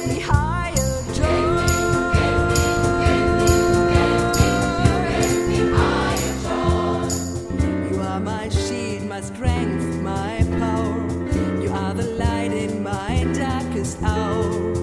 me higher joy. You are my shield, my strength, my power. You are the light in my darkest hour.